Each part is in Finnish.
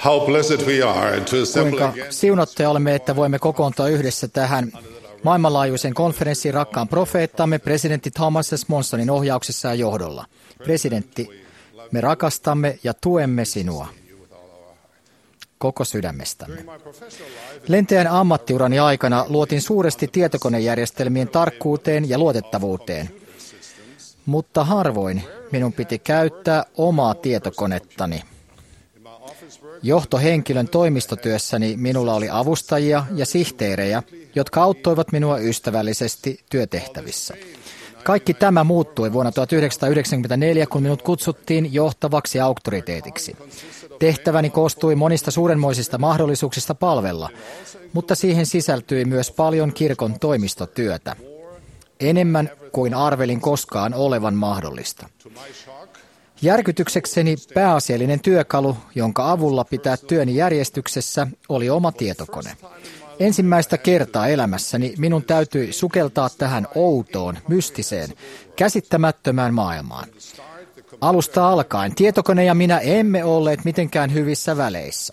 How blessed we are to assemble Kuinka again. siunattuja olemme, että voimme kokoontua yhdessä tähän maailmanlaajuisen konferenssiin rakkaan profeettamme presidentti Thomas S. Monsonin ohjauksessa ja johdolla. Presidentti, me rakastamme ja tuemme sinua koko sydämestämme. Lentäjän ammattiurani aikana luotin suuresti tietokonejärjestelmien tarkkuuteen ja luotettavuuteen, mutta harvoin minun piti käyttää omaa tietokonettani. Johtohenkilön toimistotyössäni minulla oli avustajia ja sihteerejä, jotka auttoivat minua ystävällisesti työtehtävissä. Kaikki tämä muuttui vuonna 1994, kun minut kutsuttiin johtavaksi auktoriteetiksi. Tehtäväni koostui monista suurenmoisista mahdollisuuksista palvella, mutta siihen sisältyi myös paljon kirkon toimistotyötä. Enemmän kuin arvelin koskaan olevan mahdollista. Järkytyksekseni pääasiallinen työkalu, jonka avulla pitää työni järjestyksessä, oli oma tietokone. Ensimmäistä kertaa elämässäni minun täytyi sukeltaa tähän outoon, mystiseen, käsittämättömään maailmaan. Alusta alkaen tietokone ja minä emme olleet mitenkään hyvissä väleissä.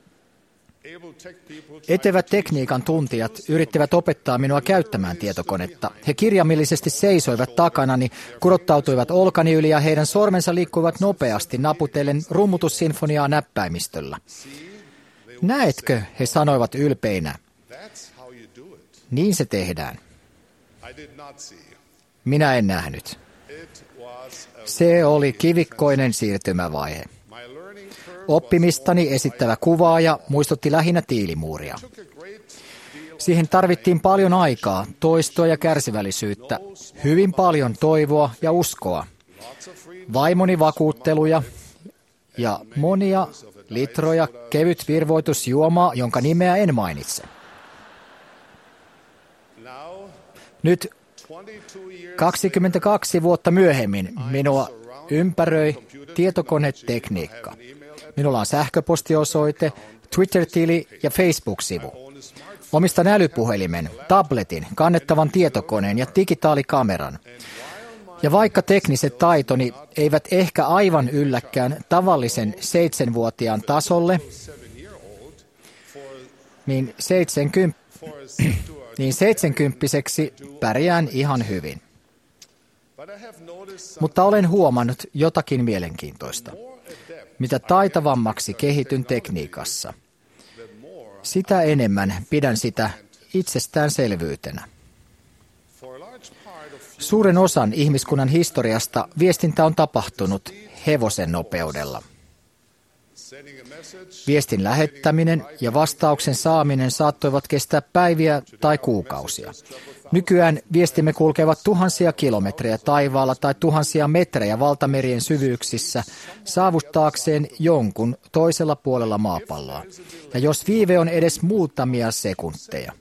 Etevät tekniikan tuntijat yrittivät opettaa minua käyttämään tietokonetta. He kirjaimellisesti seisoivat takanani, kurottautuivat olkani yli ja heidän sormensa liikkuivat nopeasti naputellen rummutussinfoniaa näppäimistöllä. Näetkö, he sanoivat ylpeinä. Niin se tehdään. Minä en nähnyt. Se oli kivikkoinen siirtymävaihe. Oppimistani esittävä kuvaaja muistutti lähinnä tiilimuuria. Siihen tarvittiin paljon aikaa, toistoa ja kärsivällisyyttä, hyvin paljon toivoa ja uskoa, vaimoni vakuutteluja ja monia litroja kevyt virvoitusjuomaa, jonka nimeä en mainitse. Nyt 22 vuotta myöhemmin minua ympäröi tietokonetekniikka. Minulla on sähköpostiosoite, Twitter-tili ja Facebook-sivu. Omistan älypuhelimen, tabletin, kannettavan tietokoneen ja digitaalikameran. Ja vaikka tekniset taitoni eivät ehkä aivan ylläkään tavallisen 7-vuotiaan tasolle, niin 70-vuotiaaksi pärjään ihan hyvin. Mutta olen huomannut jotakin mielenkiintoista. Mitä taitavammaksi kehityn tekniikassa, sitä enemmän pidän sitä itsestäänselvyytenä. Suuren osan ihmiskunnan historiasta viestintä on tapahtunut hevosen nopeudella. Viestin lähettäminen ja vastauksen saaminen saattoivat kestää päiviä tai kuukausia. Nykyään viestimme kulkevat tuhansia kilometrejä taivaalla tai tuhansia metrejä valtamerien syvyyksissä saavuttaakseen jonkun toisella puolella maapalloa. Ja jos viive on edes muutamia sekunteja,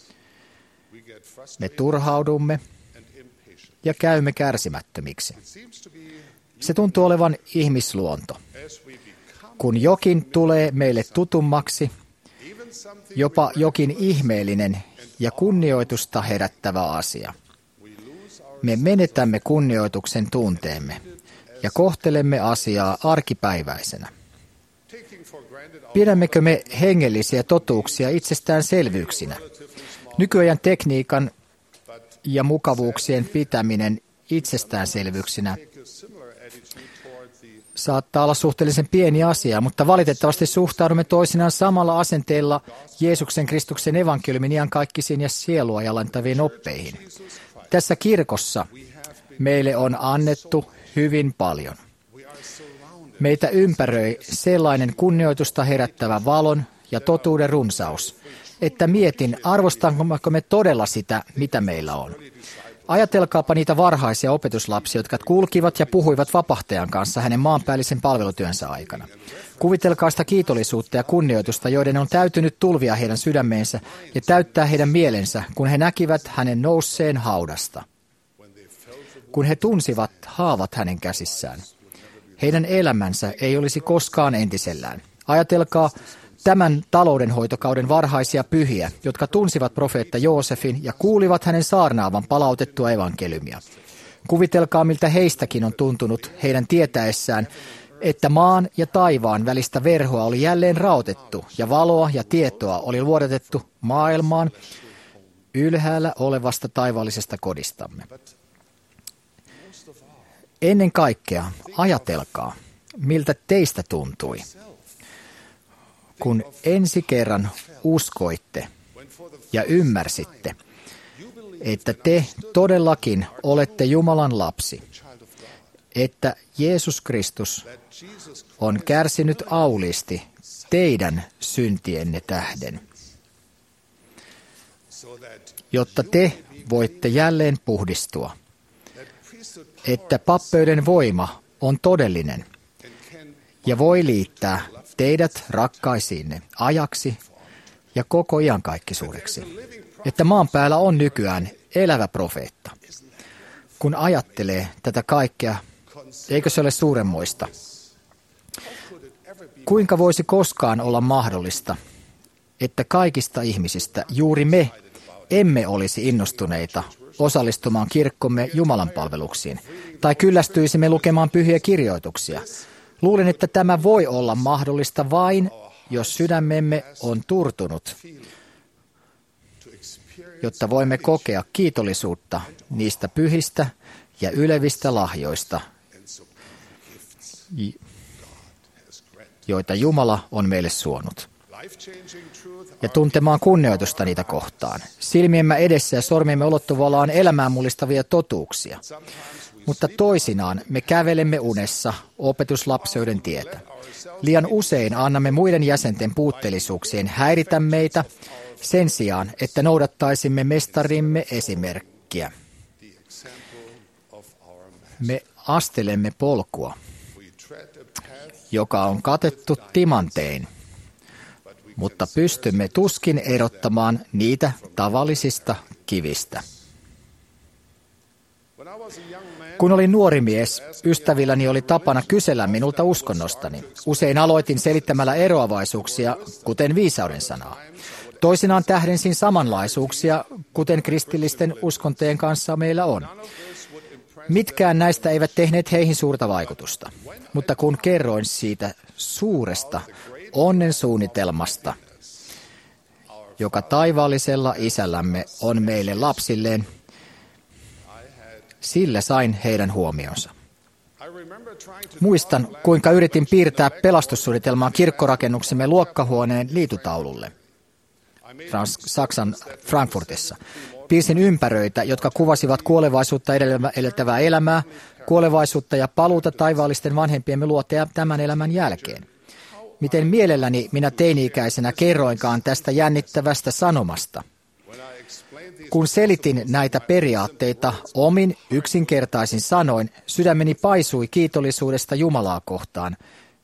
me turhaudumme ja käymme kärsimättömiksi. Se tuntuu olevan ihmisluonto. Kun jokin tulee meille tutummaksi, jopa jokin ihmeellinen ja kunnioitusta herättävä asia, me menetämme kunnioituksen tunteemme ja kohtelemme asiaa arkipäiväisenä. Pidämmekö me hengellisiä totuuksia itsestäänselvyyksinä? Nykyajan tekniikan ja mukavuuksien pitäminen itsestäänselvyyksinä saattaa olla suhteellisen pieni asia, mutta valitettavasti suhtaudumme toisinaan samalla asenteella Jeesuksen Kristuksen evankeliumin iankaikkisiin ja sielua jalentaviin oppeihin. Tässä kirkossa meille on annettu hyvin paljon. Meitä ympäröi sellainen kunnioitusta herättävä valon ja totuuden runsaus, että mietin, arvostammeko me todella sitä, mitä meillä on. Ajatelkaapa niitä varhaisia opetuslapsia, jotka kulkivat ja puhuivat vapahtajan kanssa hänen maanpäällisen palvelutyönsä aikana. Kuvitelkaa sitä kiitollisuutta ja kunnioitusta, joiden on täytynyt tulvia heidän sydämeensä ja täyttää heidän mielensä, kun he näkivät hänen nousseen haudasta. Kun he tunsivat haavat hänen käsissään, heidän elämänsä ei olisi koskaan entisellään. Ajatelkaa tämän taloudenhoitokauden varhaisia pyhiä, jotka tunsivat profeetta Joosefin ja kuulivat hänen saarnaavan palautettua evankeliumia. Kuvitelkaa, miltä heistäkin on tuntunut heidän tietäessään, että maan ja taivaan välistä verhoa oli jälleen raotettu ja valoa ja tietoa oli luodatettu maailmaan ylhäällä olevasta taivaallisesta kodistamme. Ennen kaikkea ajatelkaa, miltä teistä tuntui, kun ensi kerran uskoitte ja ymmärsitte, että te todellakin olette Jumalan lapsi, että Jeesus Kristus on kärsinyt auliisti teidän syntienne tähden, jotta te voitte jälleen puhdistua, että pappeuden voima on todellinen ja voi liittää teidät rakkaisiinne ajaksi ja koko iankaikkisuudeksi, että maan päällä on nykyään elävä profeetta. Kun ajattelee tätä kaikkea, eikö se ole suuremmoista? Kuinka voisi koskaan olla mahdollista, että kaikista ihmisistä juuri me emme olisi innostuneita osallistumaan kirkkomme Jumalan palveluksiin, tai kyllästyisimme lukemaan pyhiä kirjoituksia? Luulen, että tämä voi olla mahdollista vain, jos sydämemme on turtunut, jotta voimme kokea kiitollisuutta niistä pyhistä ja ylevistä lahjoista, joita Jumala on meille suonut, ja tuntemaan kunnioitusta niitä kohtaan. Silmiemme edessä ja sormiemme ulottuvalla on elämään mullistavia totuuksia, mutta toisinaan me kävelemme unessa opetuslapseuden tietä. Liian usein annamme muiden jäsenten puutteellisuuksien häiritä meitä sen sijaan, että noudattaisimme mestarimme esimerkkiä. Me astelemme polkua, joka on katettu timantein, mutta pystymme tuskin erottamaan niitä tavallisista kivistä. Kun olin nuori mies, ystävilläni oli tapana kysellä minulta uskonnostani. Usein aloitin selittämällä eroavaisuuksia, kuten viisauden sanaa. Toisinaan tähdensin samanlaisuuksia, kuten kristillisten uskontojen kanssa meillä on. Mitkään näistä eivät tehneet heihin suurta vaikutusta, mutta kun kerroin siitä suuresta onnen suunnitelmasta, joka taivaallisella isällämme on meille lapsilleen, sillä sain heidän huomionsa. Muistan, kuinka yritin piirtää pelastussuunnitelmaa kirkkorakennuksemme luokkahuoneen liitutaululle Saksan Frankfurtissa. Piirsin ympäröitä, jotka kuvasivat kuolevaisuutta edeltävää elämää, kuolevaisuutta ja paluuta taivaallisten vanhempiemme luoteja tämän elämän jälkeen. Miten mielelläni minä teini-ikäisenä kerroinkaan tästä jännittävästä sanomasta. Kun selitin näitä periaatteita omin yksinkertaisin sanoin, sydämeni paisui kiitollisuudesta Jumalaa kohtaan.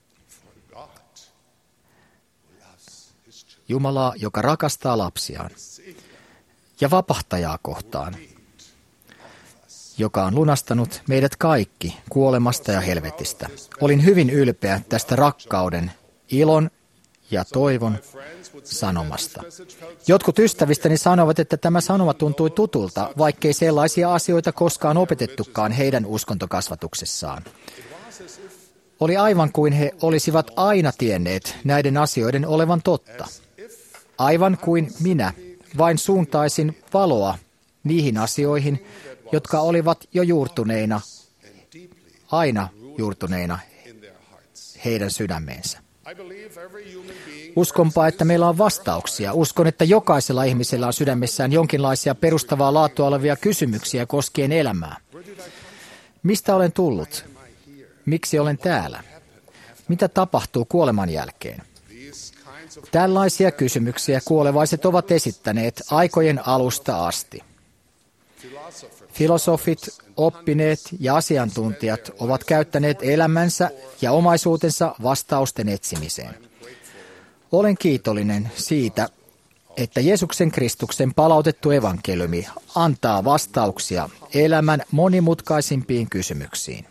Jumalaa, joka rakastaa lapsiaan, ja vapahtajaa kohtaan, joka on lunastanut meidät kaikki kuolemasta ja helvetistä. Olin hyvin ylpeä tästä rakkauden, ilon ja toivon sanomasta. Jotkut ystävistäni sanovat, että tämä sanoma tuntui tutulta, vaikkei sellaisia asioita koskaan opetettukaan heidän uskontokasvatuksessaan. Oli aivan kuin he olisivat aina tienneet näiden asioiden olevan totta. Aivan kuin minä vain suuntaisin valoa niihin asioihin, jotka olivat jo juurtuneina, aina juurtuneina heidän sydämeensä. Uskonpa, että meillä on vastauksia. Uskon, että jokaisella ihmisellä on sydämessään jonkinlaisia perustavaa laatua olevia kysymyksiä koskien elämää. Mistä olen tullut? Miksi olen täällä? Mitä tapahtuu kuoleman jälkeen? Tällaisia kysymyksiä kuolevaiset ovat esittäneet aikojen alusta asti. Filosofit, oppineet ja asiantuntijat ovat käyttäneet elämänsä ja omaisuutensa vastausten etsimiseen. Olen kiitollinen siitä, että Jeesuksen Kristuksen palautettu evankeliumi antaa vastauksia elämän monimutkaisimpiin kysymyksiin.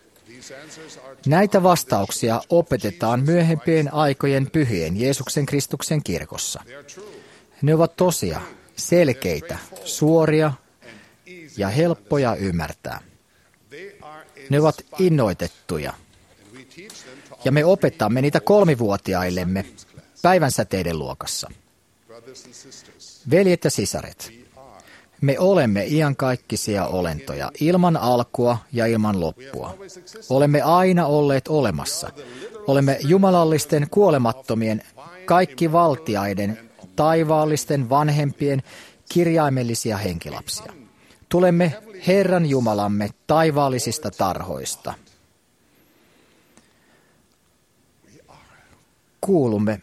Näitä vastauksia opetetaan myöhempien aikojen pyhien Jeesuksen Kristuksen kirkossa. Ne ovat tosia, selkeitä, suoria ja helppoja ymmärtää. Ne ovat innoitettuja ja me opetamme niitä 3-vuotiaillemme päivänsäteiden luokassa. Veljet ja sisaret, me olemme iankaikkisia olentoja, ilman alkua ja ilman loppua. Olemme aina olleet olemassa. Olemme jumalallisten, kuolemattomien, kaikkivaltiaiden, taivaallisten vanhempien, kirjaimellisia henkilapsia. Tulemme Herran Jumalamme taivaallisista tarhoista. Kuulumme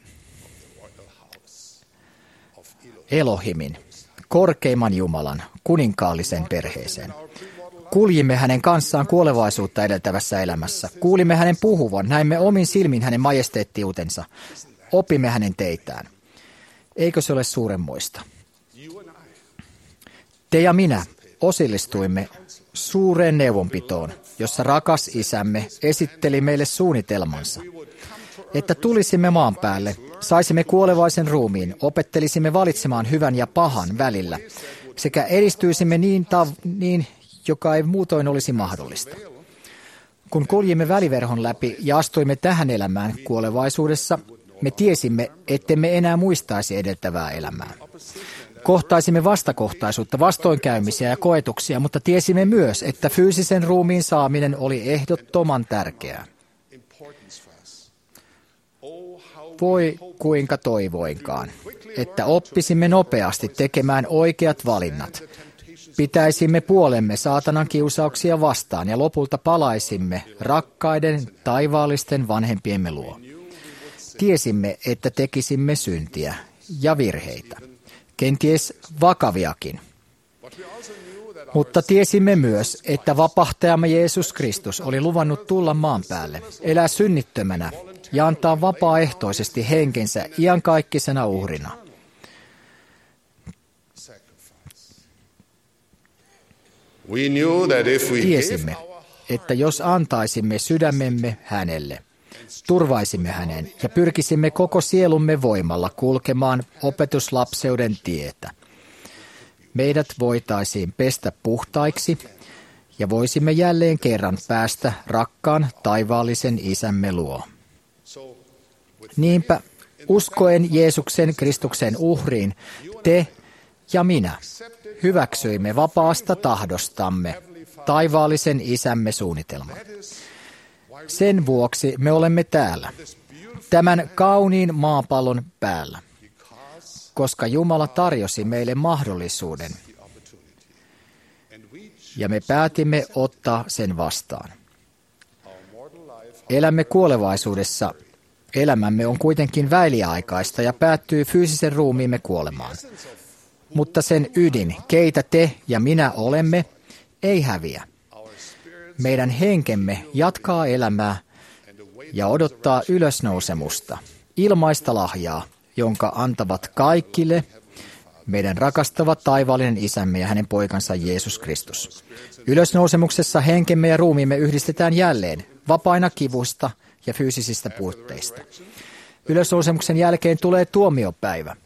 Elohimin, korkeimman Jumalan, kuninkaallisen perheeseen. Kuljimme hänen kanssaan kuolevaisuutta edeltävässä elämässä. Kuulimme hänen puhuvan, näimme omin silmin hänen majesteettiutensa. Opimme hänen teitään. Eikö se ole suuremmoista? Te ja minä osallistuimme suureen neuvonpitoon, jossa rakas isämme esitteli meille suunnitelmansa, että tulisimme maan päälle, saisimme kuolevaisen ruumiin, opettelisimme valitsemaan hyvän ja pahan välillä, sekä edistyisimme niin, joka ei muutoin olisi mahdollista. Kun kuljimme väliverhon läpi ja astuimme tähän elämään kuolevaisuudessa, me tiesimme, ettemme enää muistaisi edeltävää elämää. Kohtaisimme vastakohtaisuutta, vastoinkäymisiä ja koetuksia, mutta tiesimme myös, että fyysisen ruumiin saaminen oli ehdottoman tärkeää. Voi kuinka toivoinkaan, että oppisimme nopeasti tekemään oikeat valinnat. Pitäisimme puolemme saatanan kiusauksia vastaan ja lopulta palaisimme rakkaiden taivaallisten vanhempiemme luo. Tiesimme, että tekisimme syntiä ja virheitä, kenties vakaviakin. Mutta tiesimme myös, että vapahtajamme Jeesus Kristus oli luvannut tulla maan päälle, elää synnittömänä ja antaa vapaaehtoisesti henkensä iankaikkisena uhrina. Tiesimme, että jos antaisimme sydämemme hänelle, turvaisimme hänen ja pyrkisimme koko sielumme voimalla kulkemaan opetuslapseuden tietä, meidät voitaisiin pestä puhtaiksi ja voisimme jälleen kerran päästä rakkaan taivaallisen isämme luo. Niinpä uskoen Jeesuksen Kristuksen uhriin, te ja minä hyväksyimme vapaasta tahdostamme taivaallisen isämme suunnitelman. Sen vuoksi me olemme täällä, tämän kauniin maapallon päällä, koska Jumala tarjosi meille mahdollisuuden, ja me päätimme ottaa sen vastaan. Elämme kuolevaisuudessa. Elämämme on kuitenkin väliaikaista ja päättyy fyysisen ruumiimme kuolemaan. Mutta sen ydin, keitä te ja minä olemme, ei häviä. Meidän henkemme jatkaa elämää ja odottaa ylösnousemusta, ilmaista lahjaa, jonka antavat kaikille meidän rakastava taivaallinen isämme ja hänen poikansa Jeesus Kristus. Ylösnousemuksessa henkemme ja ruumiimme yhdistetään jälleen, vapaina kivusta ja fyysisistä puutteista. Ylösnousemuksen jälkeen tulee tuomiopäivä.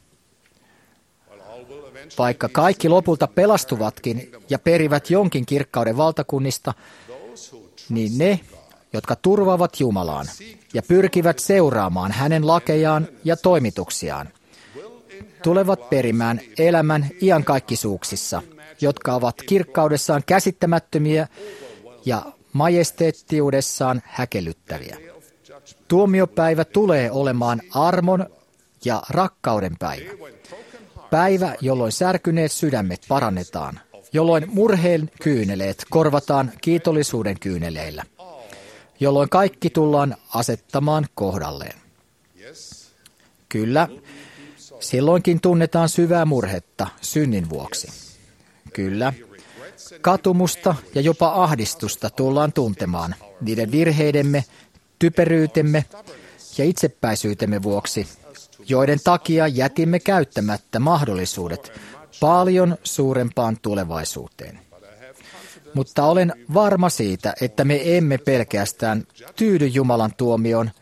Vaikka kaikki lopulta pelastuvatkin ja perivät jonkin kirkkauden valtakunnista, niin ne, jotka turvaavat Jumalaan ja pyrkivät seuraamaan hänen lakejaan ja toimituksiaan, tulevat perimään elämän iankaikkisuuksissa, jotka ovat kirkkaudessaan käsittämättömiä ja majesteettiudessaan häkellyttäviä. Tuomiopäivä tulee olemaan armon ja rakkauden päivä. Päivä, jolloin särkyneet sydämet parannetaan, jolloin murheen kyyneleet korvataan kiitollisuuden kyyneleillä, jolloin kaikki tullaan asettamaan kohdalleen. Kyllä, silloinkin tunnetaan syvää murhetta synnin vuoksi. Kyllä, katumusta ja jopa ahdistusta tullaan tuntemaan niiden virheidemme, typeryytemme ja itsepäisyytemme vuoksi, joiden takia jätimme käyttämättä mahdollisuudet paljon suurempaan tulevaisuuteen. Mutta olen varma siitä, että me emme pelkästään tyydy Jumalan tuomioon.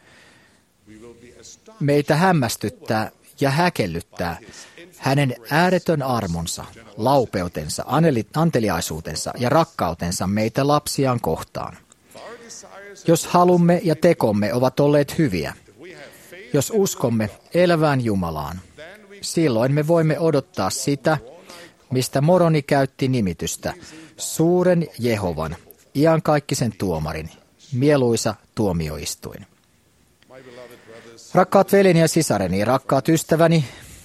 Meitä hämmästyttää ja häkellyttää hänen ääretön armonsa, laupeutensa, anteliaisuutensa ja rakkautensa meitä lapsiaan kohtaan. Jos halumme ja tekomme ovat olleet hyviä, jos uskomme elävään Jumalaan, silloin me voimme odottaa sitä, mistä Moroni käytti nimitystä, suuren Jehovan, iankaikkisen tuomarin, mieluisa tuomioistuin. Rakkaat veljeni ja sisareni, rakkaat ystäväni,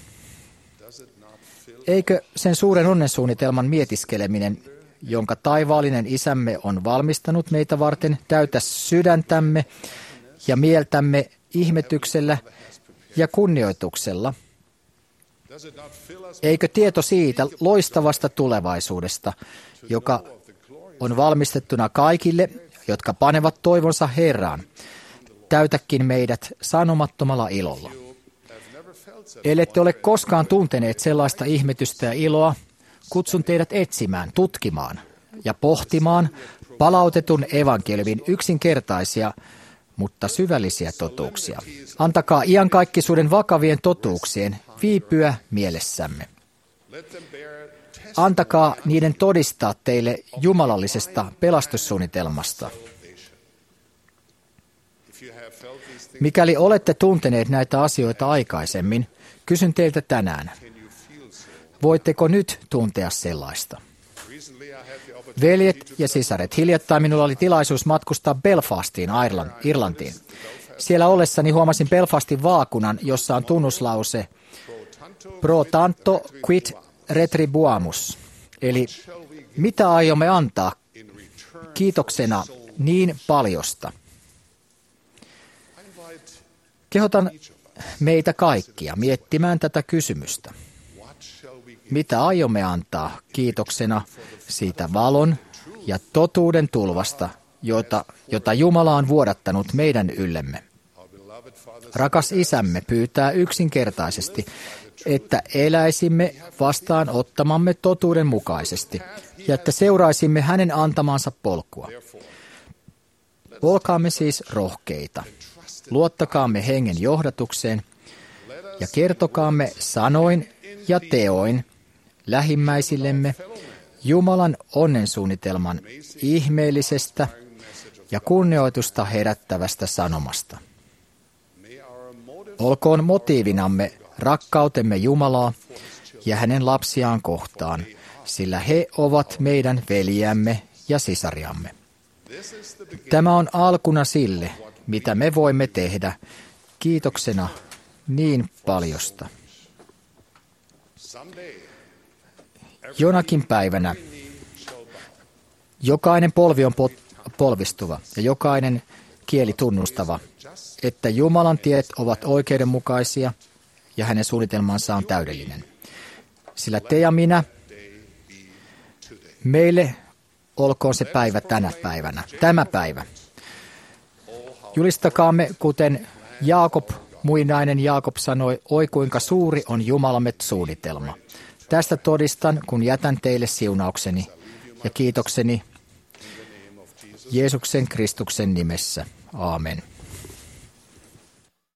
eikö sen suuren onnensuunnitelman mietiskeleminen, jonka taivaallinen Isämme on valmistanut meitä varten, täytä sydäntämme ja mieltämme ihmetyksellä ja kunnioituksella? Eikö tieto siitä loistavasta tulevaisuudesta, joka on valmistettuna kaikille, jotka panevat toivonsa Herraan, täytäkin meidät sanomattomalla ilolla? Ellette ole koskaan tunteneet sellaista ihmetystä ja iloa, kutsun teidät etsimään, tutkimaan ja pohtimaan palautetun evankeliumin yksinkertaisia, mutta syvällisiä totuuksia. Antakaa iankaikkisuuden vakavien totuuksien viipyä mielessämme. Antakaa niiden todistaa teille jumalallisesta pelastussuunnitelmasta. Mikäli olette tunteneet näitä asioita aikaisemmin, kysyn teiltä tänään, voitteko nyt tuntea sellaista? Veljet ja sisaret, hiljattain minulla oli tilaisuus matkustaa Belfastiin, Irlantiin. Siellä ollessani huomasin Belfastin vaakunan, jossa on tunnuslause Pro tanto quid retribuamus, eli mitä aiomme antaa kiitoksena niin paljosta. Kehotan meitä kaikkia miettimään tätä kysymystä. Mitä aiomme antaa kiitoksena siitä valon ja totuuden tulvasta, jota Jumala on vuodattanut meidän yllemme? Rakas Isämme pyytää yksinkertaisesti, että eläisimme vastaan ottamamme totuuden mukaisesti ja että seuraisimme hänen antamansa polkua. Olkaamme siis rohkeita. Luottakaamme hengen johdatukseen ja kertokaamme sanoin ja teoin lähimmäisillemme Jumalan onnensuunnitelman ihmeellisestä ja kunnioitusta herättävästä sanomasta. Olkoon motiivinamme rakkautemme Jumalaa ja hänen lapsiaan kohtaan, sillä he ovat meidän veljiämme ja sisariamme. Tämä on alkuna sille, mitä me voimme tehdä kiitoksena niin paljosta. Jonakin päivänä jokainen polvi on polvistuva ja jokainen kieli tunnustava, että Jumalan tiet ovat oikeudenmukaisia ja hänen suunnitelmansa on täydellinen. Sillä te ja minä, meille olkoon se päivä tänä päivänä, tämä päivä. Julistakaamme, kuten muinainen Jaakob sanoi, oi kuinka suuri on Jumalamme suunnitelma. Tästä todistan, kun jätän teille siunaukseni ja kiitokseni Jeesuksen Kristuksen nimessä. Aamen.